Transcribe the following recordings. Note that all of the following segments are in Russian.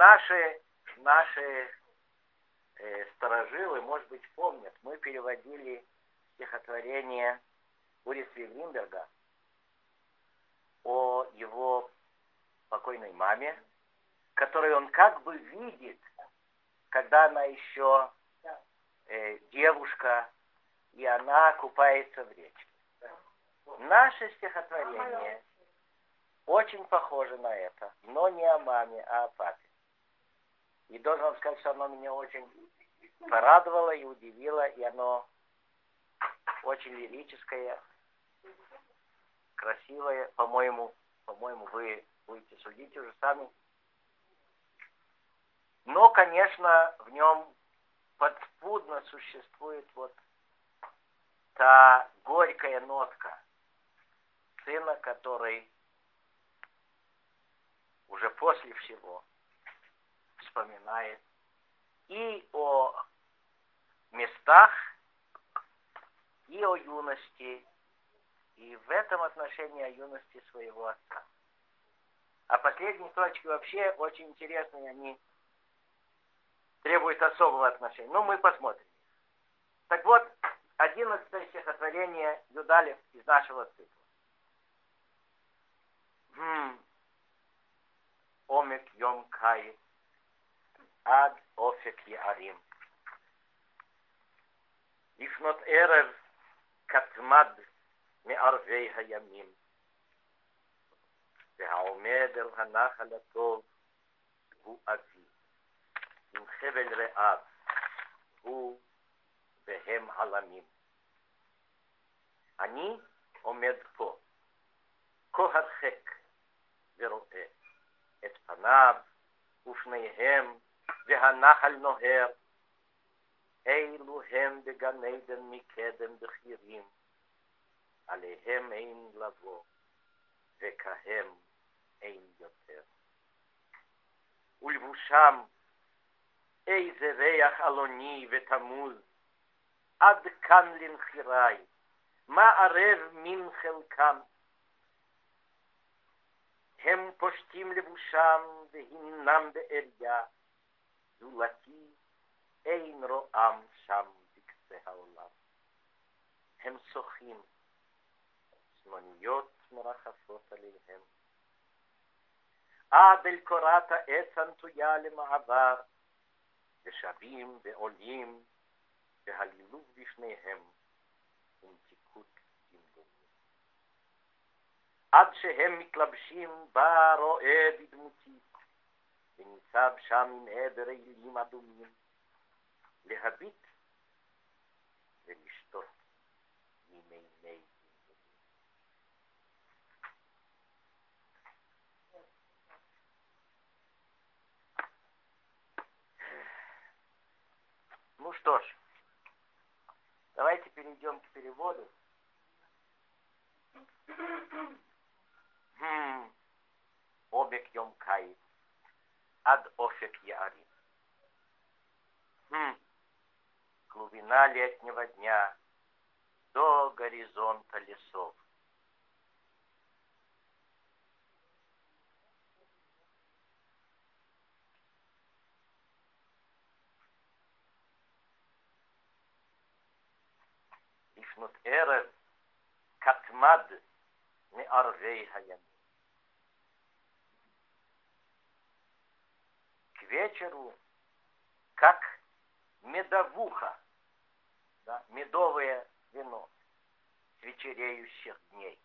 наши старожилы, может быть, помнят, мы переводили стихотворение Уриса Гринберга о его покойной маме, которую он как бы видит, когда она еще девушка, и она купается в речке. Наше стихотворение очень похоже на это, но не о маме, а о папе. И должен вам сказать, что оно меня очень порадовало и удивило, и оно очень лирическое, красивое, по-моему, вы будете судить уже сами. Но, конечно, в нем подспудно существует вот та горькая нотка сына, который уже после всего вспоминает и о местах, и о юности, и в этом отношении о юности своего отца. А последние строчки вообще очень интересные, они требуют особого отношения. Ну, мы посмотрим. Так вот, 11 стихотворение Юдалев из нашего цикла. Омек йом каец ад офек יערים. לפנות ערב קטמד מערבי הימים. והעומד אל הנחל הטוב הוא אבי. עם חבל רעב הוא והם עלמים. אני עומד פה, כה הרחק ורואה את פניו ופניהם והנחל נוהר. אילו הם בגן עדן מקדם בחירים, עליהם אין לבוא, וכהם אין יותר. ולבושם איזה ריח אלוני ותמוז, עד כאן לנחירי, מה ערב מן חלקם. הם פושטים לבושם והנם בעריה, זולתי אין רועם שם בקצה העולם. הם שוחים, זמניות מרחפות עליהם. עד אל קורת העץ הנטויה למעבר, ושבים ועולים, והלילוב בפניהם, עם תיקות דמדומים. עד שהם מתלבשים בה רואה בדמותית, וניצב שם עם עדר אלים אדומים, להביט ולשתות מימי דמדומים. Ну что ж, давайте перейдем к переводу. Обек йом каец ад офек яарим. Глубина летнего дня до горизонта лесов. לפנות ערב קטמד מערבי הימים. К вечеру, как медовуха, да, медовое вино с вечереющих дней.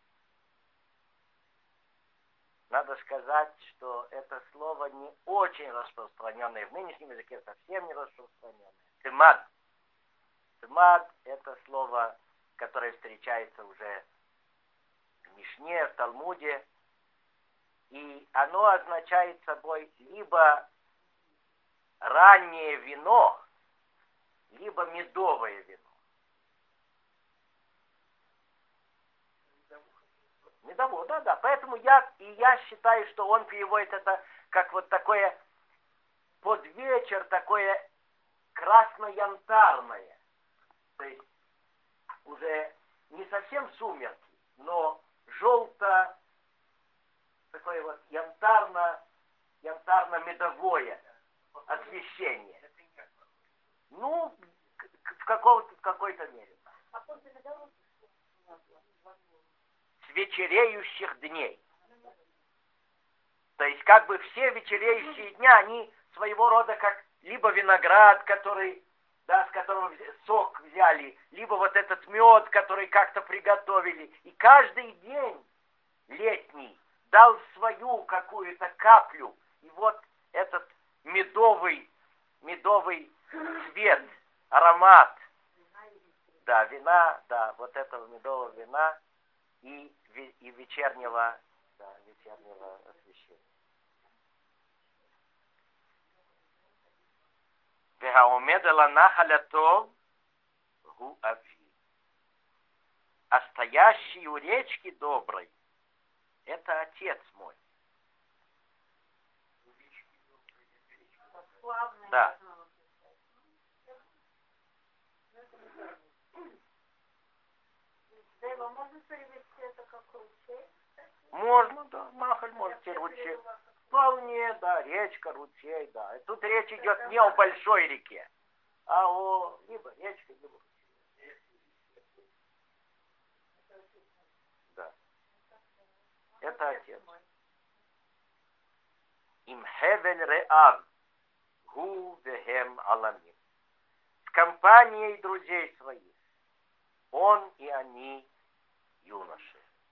Надо сказать, что это слово не очень распространенное, в нынешнем языке совсем не распространенное. Тымад. Тымад – это слово, которое встречается уже в Мишне, в Талмуде, и оно означает собой либо раннее вино, либо медовое вино. Медовое, да. Поэтому я считаю, что он переводит это как вот такое под вечер, такое красно-янтарное. То есть уже не совсем сумерки, но желто, такое вот янтарно-медовое освящение. Ну, в какой-то мере. С вечереющих дней. То есть как бы все вечереющие дня, они своего рода как либо виноград, который, да, с которого сок взяли, либо вот этот мед, который как-то приготовили. И каждый день летний дал свою какую-то каплю. И вот этот медовый цвет, аромат, да, вина, да, вот этого медового вина и вечернего освещения. והעומד על הנחל הטוב הוא אבי. А стоящий у речки доброй — это отец мой. Да. Можно перевести это как ручей? Можно, да, нахаль можете ручей. Вполне, да, речка, ручей, да. И тут речь идет не о большой реке, а о либо речке, либо ручей. Да. Это отец. Им хевель реав, гу вехем аламим. С компанией друзей своих. Он и они юноши.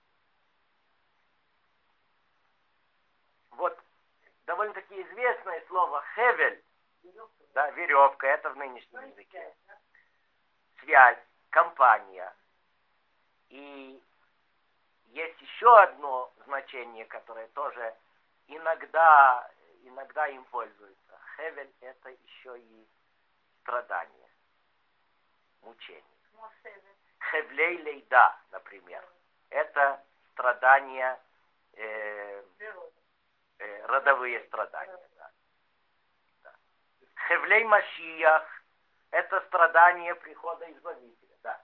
Вот довольно-таки известное слово хевель, да, веревка, это в нынешнем языке. Связь, компания. И есть еще одно значение, которое тоже иногда им пользуется. Хевель — это еще и страдание, мучение. Хевлей лейда, например. Это страдания, родовые страдания. Да. Да. Хевлей Машиях — это страдание прихода Избавителя. Да.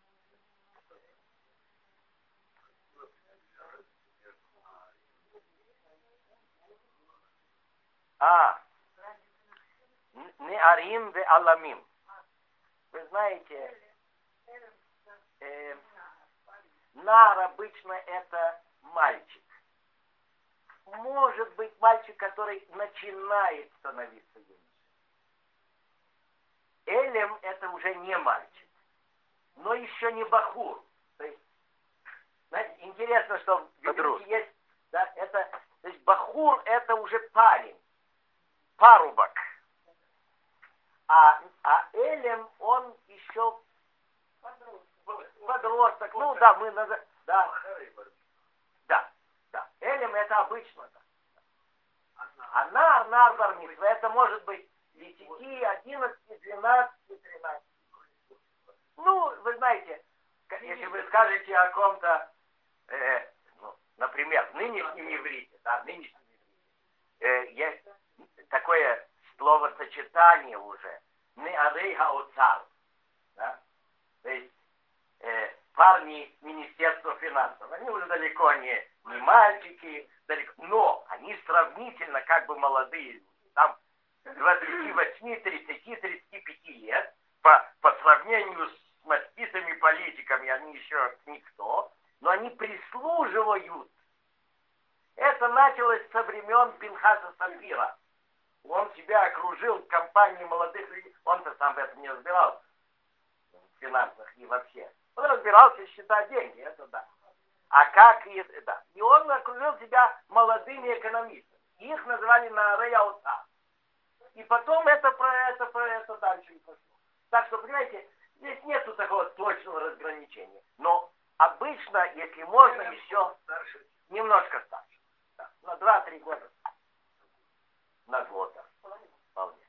Неарим ве аламим. Вы знаете, нар обычно это мальчик. Может быть мальчик, который начинает становиться юношей. Элем это уже не мальчик, но еще не бахур. То есть, знаете, интересно, что в иврите есть, да, это, то есть бахур это уже парень, парубок. А элем он еще подросток. Ну да, мы называем. Да. Элем это обычно. Да. А нар бар-мицва, это может быть 10, 11, 12, 13. Ну, вы знаете, если вы скажете о ком-то, например, в нынешнем иврите, есть такое словосочетание уже, неарей хаоцар, да? То есть парни Министерства финансов, они уже далеко не мальчики, далеко, но они сравнительно как бы молодые люди, там 28, 30, 35 лет, по сравнению с маститыми политиками они еще никто, но они прислуживают. Это началось со времен Пинхаса Сапфира. Он себя окружил компанией молодых людей, он-то сам в этом не разбирался, в финансах и вообще. Он разбирался считать деньги, это да. А как и да. И он окружил себя молодыми экономистами. Их называли Наарей Аутар. И потом это дальше и пошло. Так что, понимаете, здесь нету такого точного разграничения. Но обычно, если можно, еще немножко старше. Да, на 2-3 года. На год. Вполне.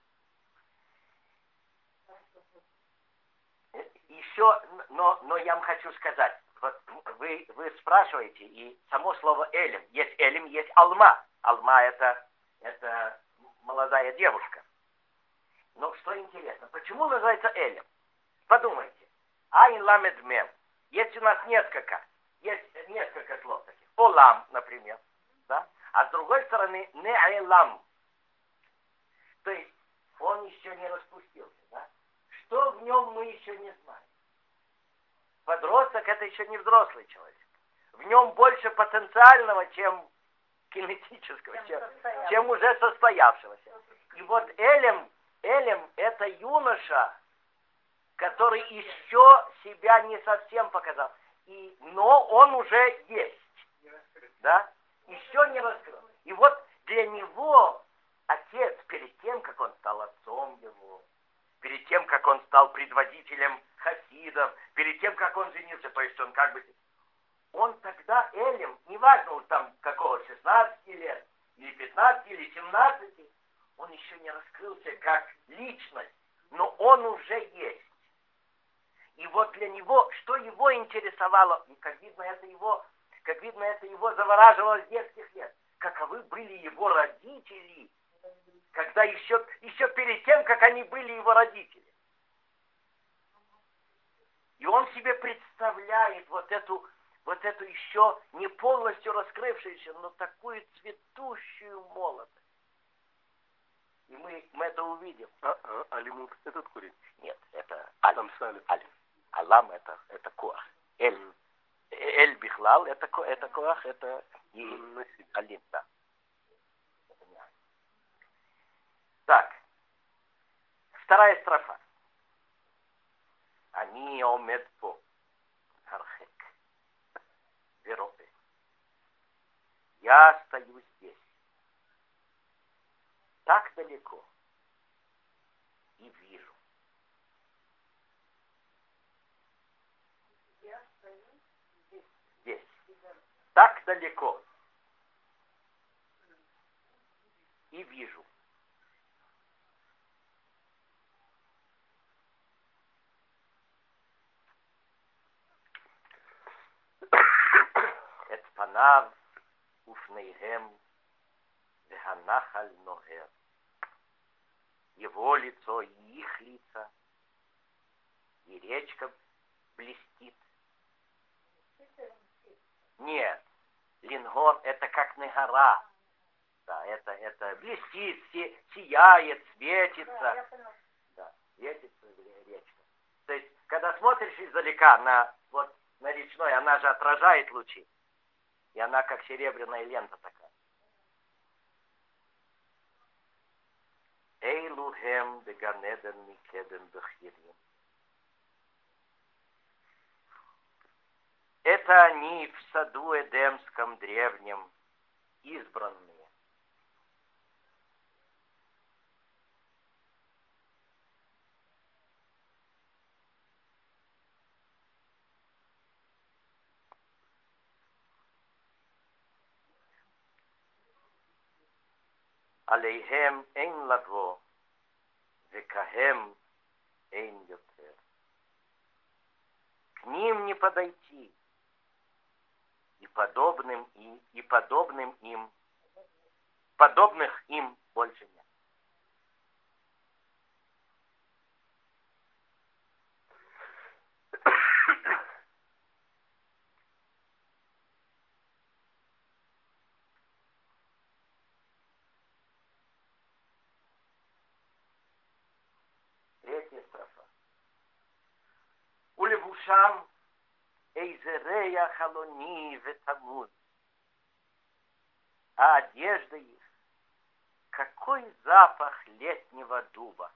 Еще, но я вам хочу сказать, вот вы спрашиваете, и само слово элем, есть алма. Алма это молодая девушка. Но что интересно, почему называется элем? Подумайте. Айн ламед мем. Есть у нас несколько слов таких. Олам, например. Да? А с другой стороны, неайлам. То есть он еще не распустился, да? Что в нем мы еще не знаем. Подросток — это еще не взрослый человек. В нем больше потенциального, чем кинетического, чем уже состоявшегося. И вот Элем — это юноша, который еще себя не совсем показал. Но он уже есть. Да? Еще не раскрыл. И вот для него отец, перед тем, как он стал отцом его, перед тем, как он стал предводителем хасидов, перед тем, как он женился, то есть он тогда Элем, неважно уж там какого, 16 лет, или 15, или 17, он еще не раскрылся как личность, но он уже есть. И вот для него, что его интересовало, и как видно, это его завораживало с детских лет, каковы были его родители, когда еще перед тем, как они были его родители. И он себе представляет вот эту еще не полностью раскрывшуюся, но такую цветущую молодость. И мы это увидим. Алимут — этот корень? Нет, это аль. Алам — это коах. Эль бихлал — это коах, это и алим, да. Так, вторая строфа. Они омед по хархек веропе. Я стою здесь, так далеко, и вижу. Здесь. Так далеко. И вижу. את פניו ופניהם והנחל נוהר. Его лицо и их лица, и речка блестит. Нет, лингор — это как негора. Да, это блестит, сияет, светится. Да, светится речка. То есть, когда смотришь издалека на речной, она же отражает лучи. И она как серебряная лента такая. Эйлухем беганеден микеден бехирим. Это они в саду Эдемском древнем, избранные. Алейхем эйн лаго, векахем эйн йотер. К ним не подойти, и подобных им больше нет. Третья строфа. Улевушам эйзерея халони ветамуз. А одежда их, какой запах летнего дуба.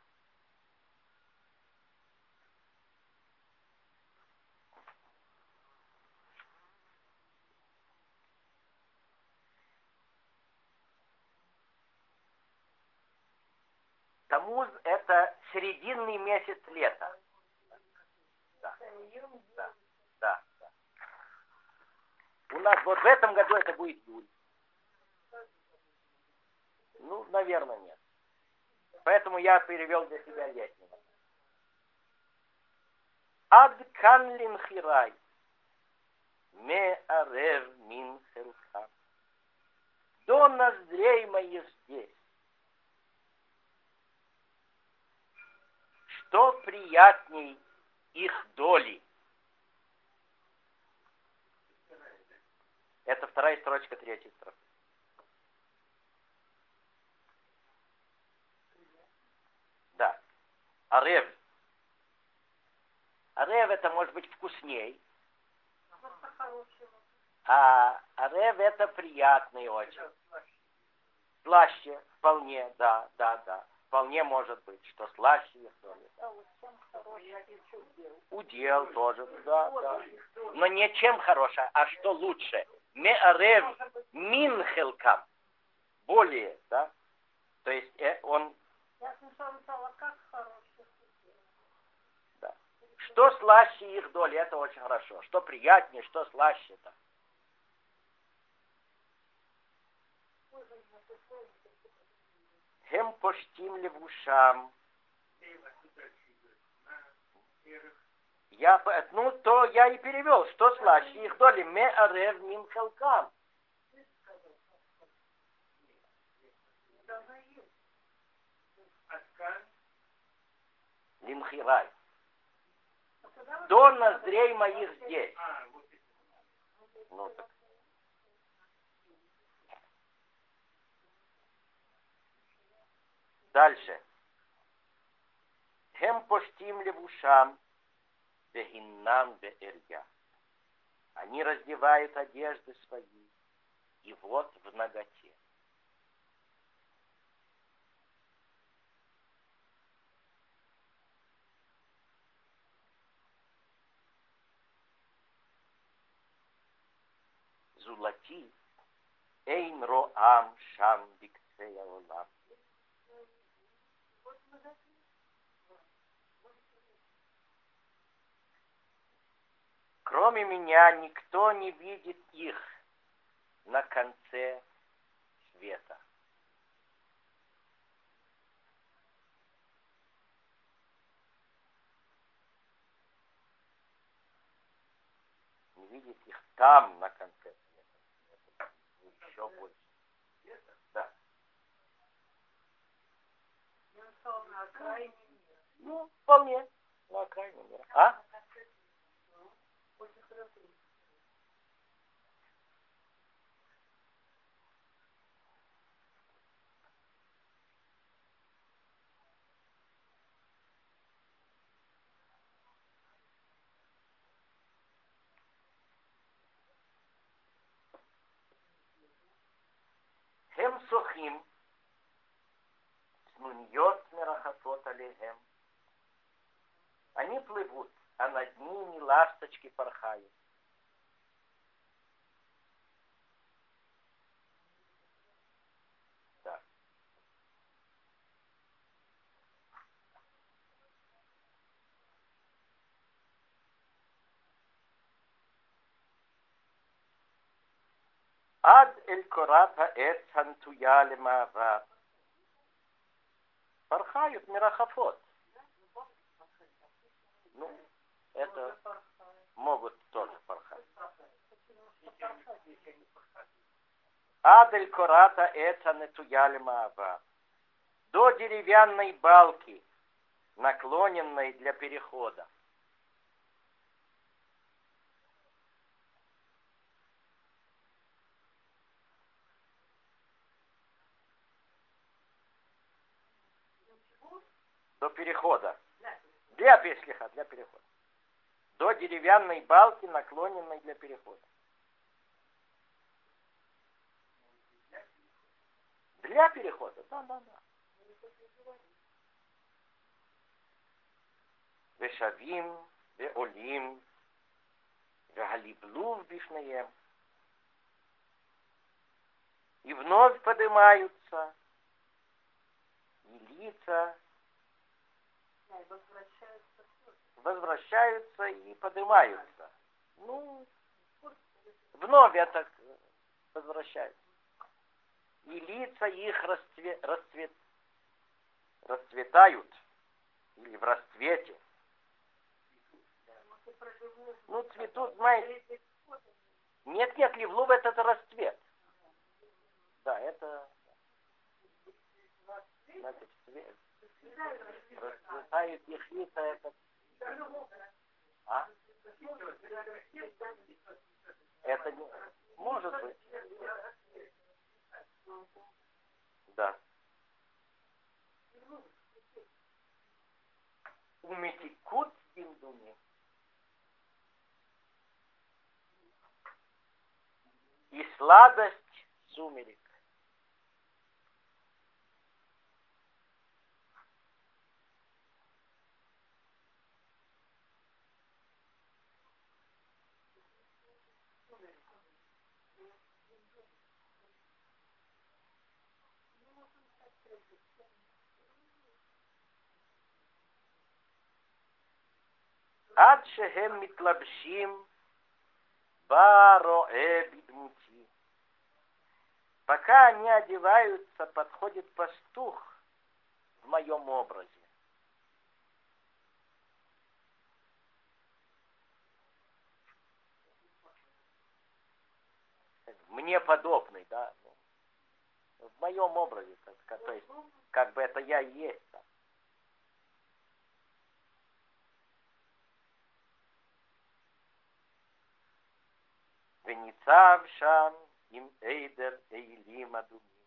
Тамуз — это серединный месяц лета. Да. У нас вот в этом году это будет июль. Ну, наверное, нет. Поэтому я перевел для себя летнего. Ад канлин хирай. Ме арев мин хелка. До ноздрей моих здесь. Что приятней их доли. Это вторая строчка третьей строфы. Арев. Арев это может быть вкусней. А арев это приятный очень. Слаще, вполне, да. Вполне может быть, что слаще их доли. Удел тоже, да. Но не чем хорошее, а что лучше. Меарев мин хелкам. Более, да. То есть он... Я слышала, как хороший. Да. Что слаще их доли, это очень хорошо. Что приятнее, что слаще, да. Хем поштим левушам. То я и перевел, что слаще их доли. Меарев мин хелкам. Лимхирай. До ноздрей моих здесь. Ну, так. Дальше. Хем поштим левушам вегиннам беэрья. Они раздевают одежды свои, и вот в наготе. Зулати эйн роам шам бикцея олам. Кроме меня никто не видит их на конце света. Не видит их там на конце света. Еще больше. Да. На окраине мира. Ну, вполне. На окраине мира. А? Очень хорошо. Хем сухим. Снуньет мерахатот алейхем. Они плывут, а над ними ласточки порхают. Да. Ад эль кората эц хантуя лемаава. Порхают мирахафот. Ну, это могут тоже порхать. Ад эль кората эц хантуя лемаава. До деревянной балки, наклоненной для перехода. До перехода. Для перехода. До деревянной балки, наклоненной для перехода. Для перехода, да. Вешавим, веолим, вегалиблу бифнеем. И вновь поднимаются, и лица возвращаются и поднимаются. Ну, вновь это возвращаются. И лица их расцветают, или в расцвете. Ну, цветут, знаете. Нет, ливлув это расцвет. Да, это, значит, цвет. Расцветают их лица, это... А? Это не... Может быть. Да. Умитикут диндуми. И сладость сумерек. עד שהם מתלבשים ברועה בדמותי. Пока они одеваются, подходит пастух в моем образе. Мне подобный, да. В моем образе, то есть, как бы это я и есть. Да. וניצב שם עם עדר אלים אדומים.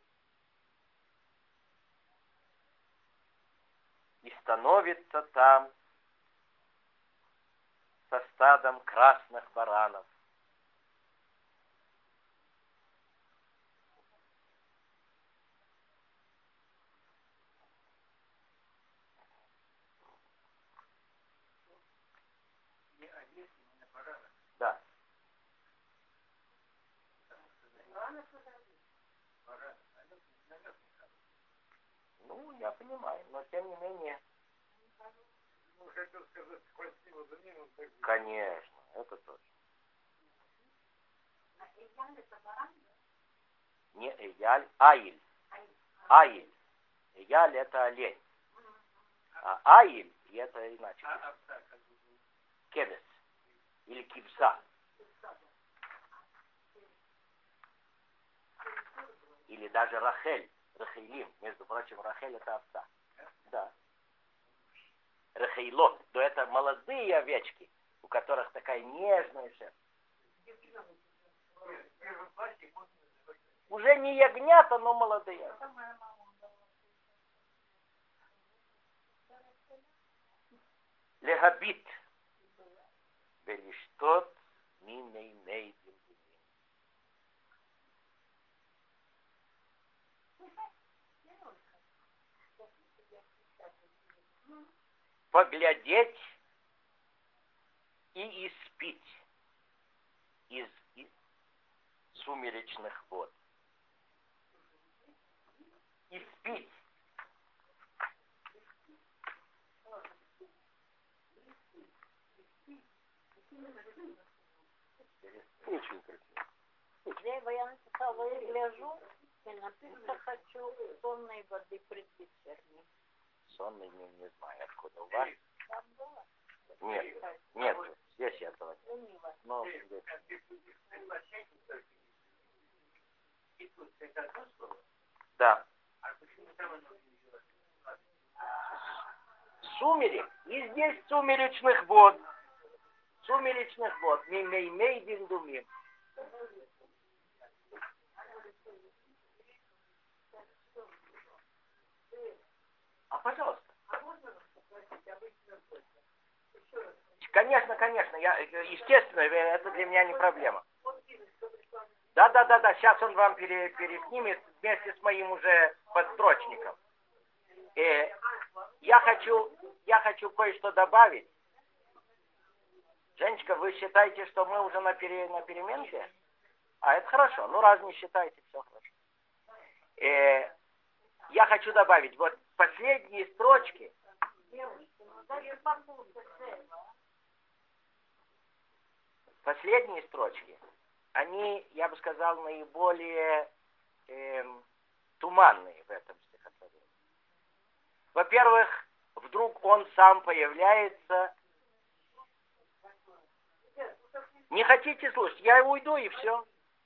И становится там со стадом красных баранов. Да. Ну, я понимаю, но тем не менее. Конечно, это точно. Не Эяль, Аиль. Аиль. Эяль это олень. А Аиль, и это иначе. Кебес. Или кибса. Или даже Рахель. Рахейлим. Между прочим, Рахель это овца. Да. Рахейлот. То это молодые овечки, у которых такая нежная шерсть. Уже не ягнята, но молодые. Легабит. Велиштот мимейней димдумим. Поглядеть и испить из сумеречных вод. Испить. Очень красиво. Я написала и гляжу, и написано хочу сонной воды предвечерней. Сонный не знаю, откуда у вас. Там было? Нет, здесь этого нет. Но здесь. Да. Сумерек. И здесь сумеречных вод. Сумеречных вод. Мимеймей диндумим. А пожалуйста. Конечно, конечно. Естественно, это для меня не проблема. Да. Сейчас он вам переснимет вместе с моим уже подстрочником. Я хочу кое-что добавить. Женечка, вы считаете, что мы уже на переменке? А, это хорошо. Ну, раз не считаете, все хорошо. Я хочу добавить, вот последние строчки. Последние строчки, они, я бы сказал, наиболее туманные в этом стихотворении. Во-первых, вдруг он сам появляется. Не хотите слушать? Я уйду и все.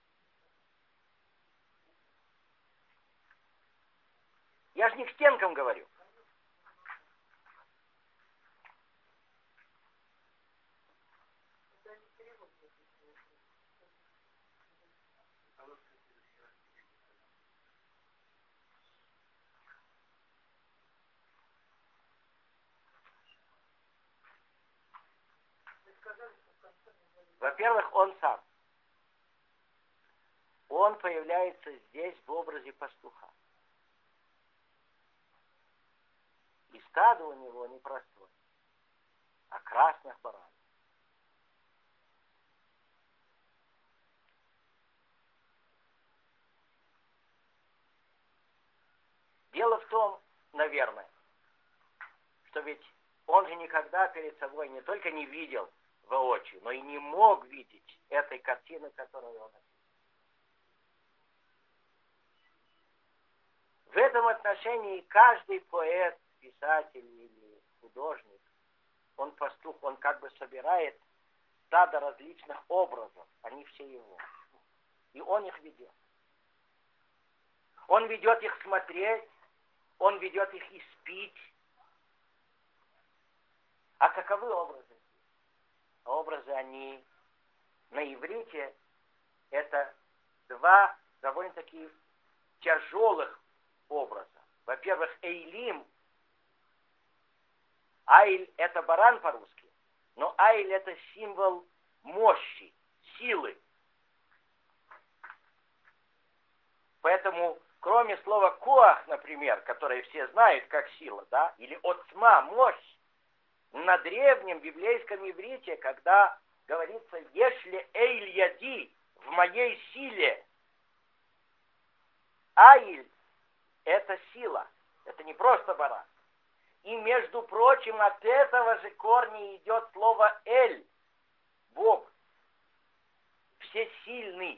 Я же не к стенкам говорю. Во-первых, он сам. Он появляется здесь в образе пастуха. И стадо у него не простое, а красных баранов. Дело в том, наверное, что ведь он же никогда перед собой не только не видел воочию, но и не мог видеть этой картины, которую он описал. В этом отношении каждый поэт, писатель или художник, он пастух, он как бы собирает стадо различных образов, они все его. И он их ведет. Он ведет их смотреть, он ведет их испить. А каковы образы? Образы, они на иврите, это два довольно-таки тяжелых образа. Во-первых, эйлим. Айль — это баран по-русски, но айль — это символ мощи, силы. Поэтому, кроме слова коах, например, которое все знают как сила, да, или отсма, мощь, на древнем библейском иврите, когда говорится «Ешли эйль яди» в моей силе, айль — это сила, это не просто баран. И, между прочим, от этого же корня идет слово «эль», Бог, всесильный.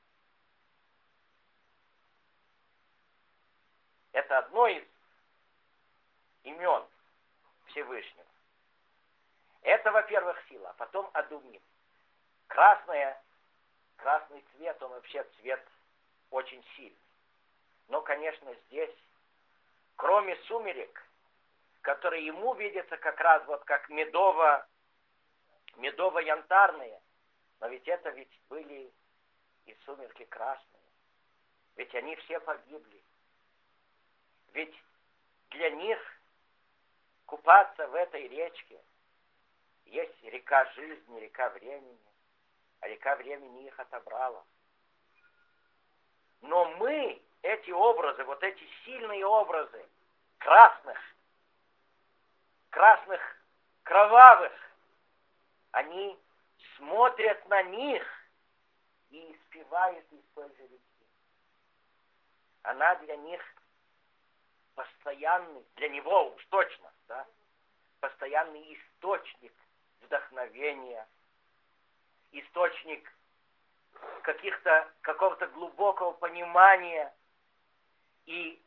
Это одно из имен Всевышнего. Это, во-первых, сила, а потом адумим. Красный цвет, он вообще цвет очень сильный. Но, конечно, здесь, кроме сумерек, которые ему видятся как раз вот как медово-янтарные, но ведь это были и сумерки красные. Ведь они все погибли. Ведь для них купаться в этой речке есть река жизни, река времени, а река времени их отобрала. Но мы, эти образы, вот эти сильные образы красных, кровавых, они смотрят на них и испевают из той же реки. Она для них постоянный, для него уж точно, да, постоянный источник вдохновения, источник какого-то глубокого понимания и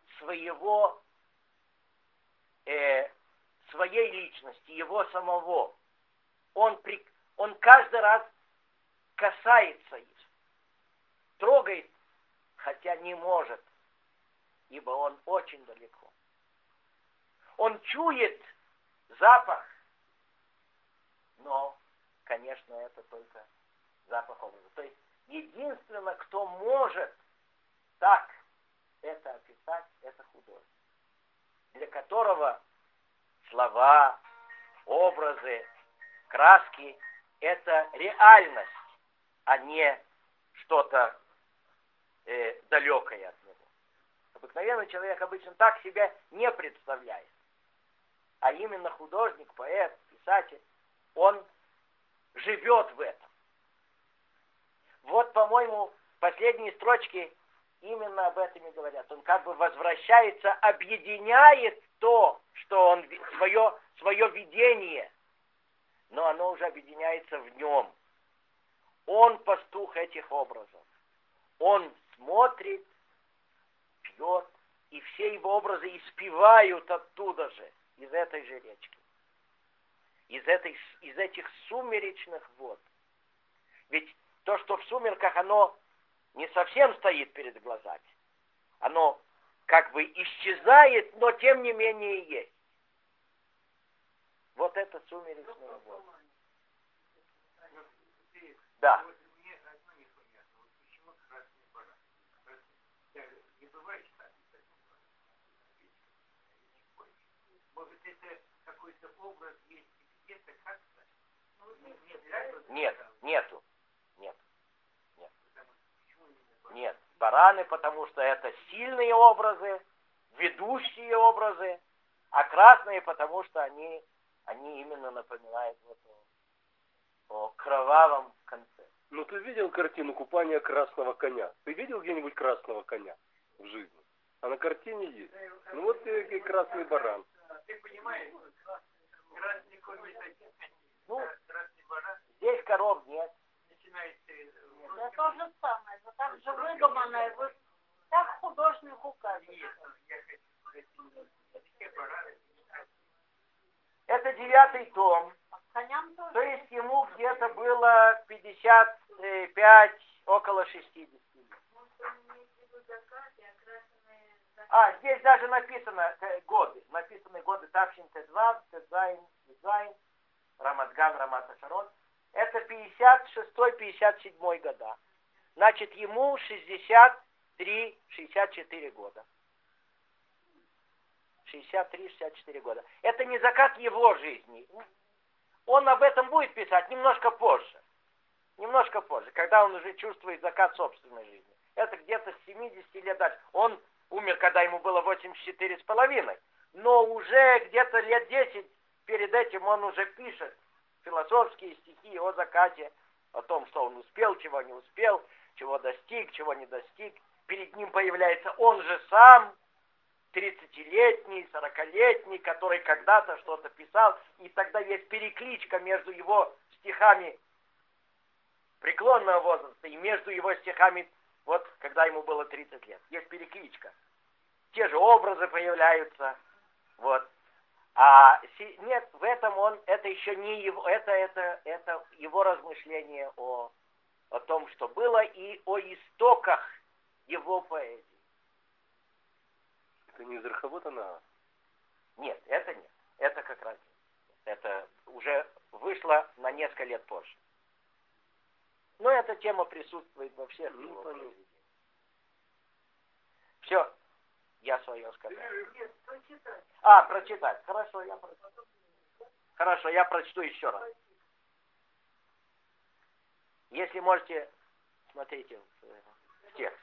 своей личности, его самого. Он каждый раз касается их, трогает, хотя не может, ибо он очень далеко. Он чует запах, но, конечно, это только запах образа. То есть, единственное, кто может так это описать, это художник, для которого слова, образы, краски — это реальность, а не что-то далекое от него. Обыкновенный человек обычно так себя не представляет. А именно художник, поэт, писатель, он живет в этом. Вот, по-моему, последние строчки именно об этом и говорят. Он как бы возвращается, объединяет то, что он, свое видение, но оно уже объединяется в нем. Он пастух этих образов. Он смотрит, пьет, и все его образы испевают оттуда же, из этой же речки, из этих сумеречных вод. Ведь то, что в сумерках, оно не совсем стоит перед глазами. Оно как бы исчезает, но тем не менее есть. Вот это сумеречная вода. Да. Может, это какой-то образ есть где-то как-то? Нет, нету. Нет, бараны, потому что это сильные образы, ведущие образы, а красные, потому что они именно напоминают вот о кровавом конце. Ну ты видел картину «Купание красного коня»? Ты видел где-нибудь красного коня в жизни? А на картине есть. Ну вот и красный баран. Ты понимаешь, красный конь Ну, здесь коров нет. начинается... Да то же самое, это так же выдуманное, так художник указывает. Это 9 том. А коням То тоже. есть ему где-то было 55, около 60 лет. Здесь даже написано годы. Написаны годы Тавшин Тедвав, Тедзайн, Рамадган, Рамат Ашарот. Это 56-57 года. Значит, ему 63-64 года. 63-64 года. Это не закат его жизни. Он об этом будет писать немножко позже. Немножко позже, когда он уже чувствует закат собственной жизни. Это где-то с 70 лет дальше. Он умер, когда ему было 84,5. Но уже где-то лет 10 перед этим он уже пишет философские стихи о закате, о том, что он успел, чего не успел, чего достиг, чего не достиг. Перед ним появляется он же сам, 30-летний, 40-летний, который когда-то что-то писал, и тогда есть перекличка между его стихами преклонного возраста и между его стихами, вот когда ему было 30 лет. Есть перекличка. Те же образы появляются, вот. Нет, в этом это еще не его, это его размышление о том, что было, и о истоках его поэзии. Это не из Рахавота на... Нет, это нет. Это как раз нет. Это уже вышло на несколько лет позже. Но эта тема присутствует во всех его произведениях. Все, я свое сказал. Прочитать. Хорошо, я прочитаю. Хорошо, я прочту еще раз. Если можете, смотрите в текст.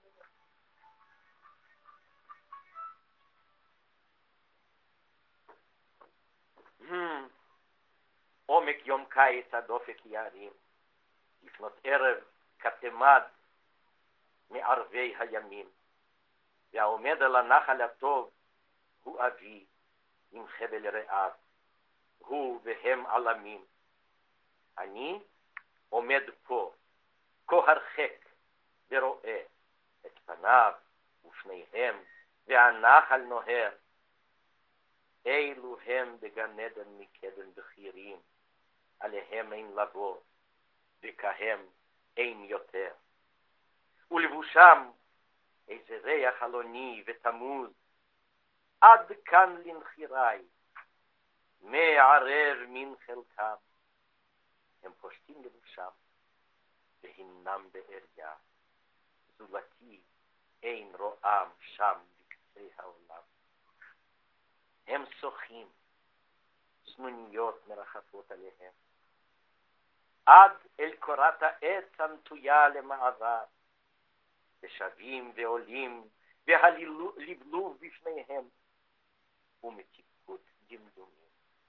עומק יום קיץ עד אופק יערים, לפנות ערב כתמד מערבי הימים, והעומד על הנחל הטוב הוא אבי עם חבל רעב, הוא והם עלמים. אני עומד פה, כה הרחק, ורואה את פניו ופניהם, והנחל נוהר. אילו הם בגן עדן מקדם בחירים, עליהם אין לבוא, וכהם אין יותר. ולבושם איזה ריח אלוני ותמוז, עד כאן לנחירי, מערב מן חלקם. הם פושטים לבושם, והנם בעריה, זולתי אין רואם שם בקצה העולם. הם שוחים, סנוניות מרחפות עליהם, עד אל קורת העץ הנטויה למעבר, ושבים ועולים, והלבלוב בפניהם, ומתיקות דמדומים.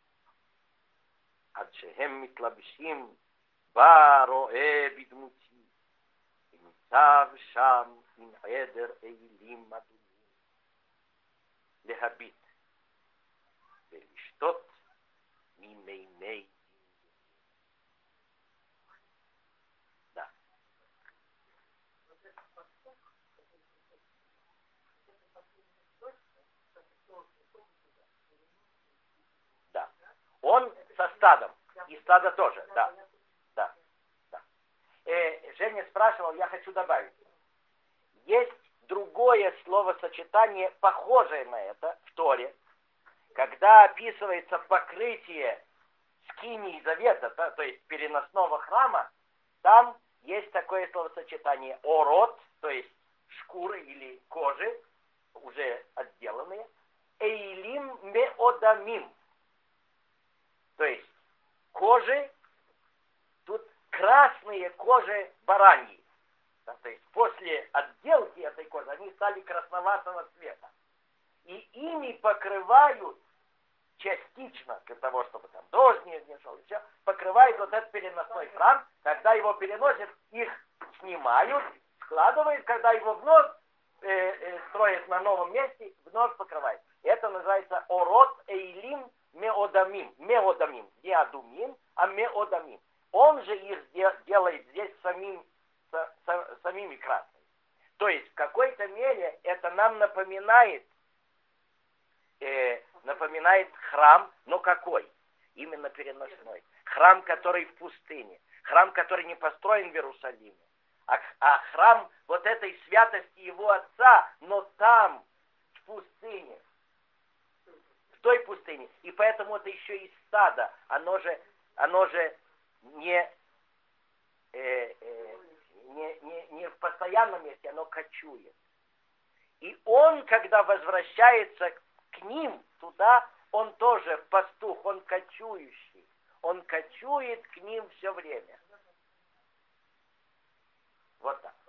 עד שהם מתלבשים, בא רואה בדמותי, וניצב שם עם עדר אלים אדומים, להביט, ולשתות ממימי דמדומים. Да. Он со стадом. И стадо тоже. Да. Женя спрашивал, я хочу добавить. Есть другое словосочетание, похожее на это, в Торе, когда описывается покрытие скинии завета, то есть переносного храма, там есть такое словосочетание орот, то есть шкуры или кожи, уже отделанные, эйлим меодамим, то есть кожи, тут красные кожи бараньи, Да, то есть после отделки этой кожи они стали красноватого цвета. И ими покрывают частично, для того, чтобы там дождь не шел, и все, покрывают вот этот переносной храм, когда его переносят, их снимают, складывают, когда его вновь строят на новом месте, вновь покрывают. Это называется орот эйлим меодамим. Меодамим. Не адумим, а меодамим. Он же их делает здесь самими красными. То есть в какой-то мере это нам напоминает храм, но какой? Именно переносной. Храм, который в пустыне. Храм, который не построен в Иерусалиме. А храм вот этой святости его отца, но там, в пустыне. В той пустыне. И поэтому это еще и стадо. Оно же не в постоянном месте, оно кочует. И он, когда возвращается к ним туда, он тоже пастух, он кочующий. Он кочует к ним все время. Вот так.